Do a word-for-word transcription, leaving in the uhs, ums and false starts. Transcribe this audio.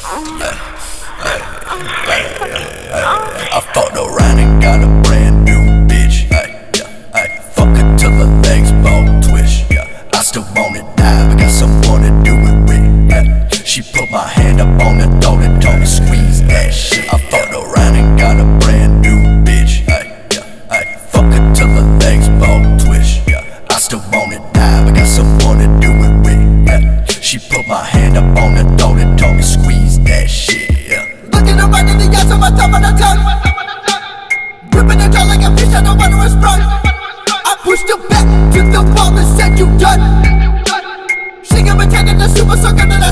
I fucked around and got a brand new bitch. Ay, yeah, ay, fuck her till her legs bone twitch. Yeah, I still wanna die, but got someone to do it with. Ay, she put my hand up on the throat and told me squeeze that shit. I fucked around and got a brand new bitch. Ay, yeah, ay, fuck her till her legs bone twitch. Yeah, I still wanna die, but got someone to do it with. Ay, she put my hand up on the throat and told me squeeze that shit. Yeah. Looking her right in the eyes on my top of the tongue, gripping her jaw like a fish, I don't want to sprung. I pushed her back to the wall and said you done. She got me taking the super sucker that I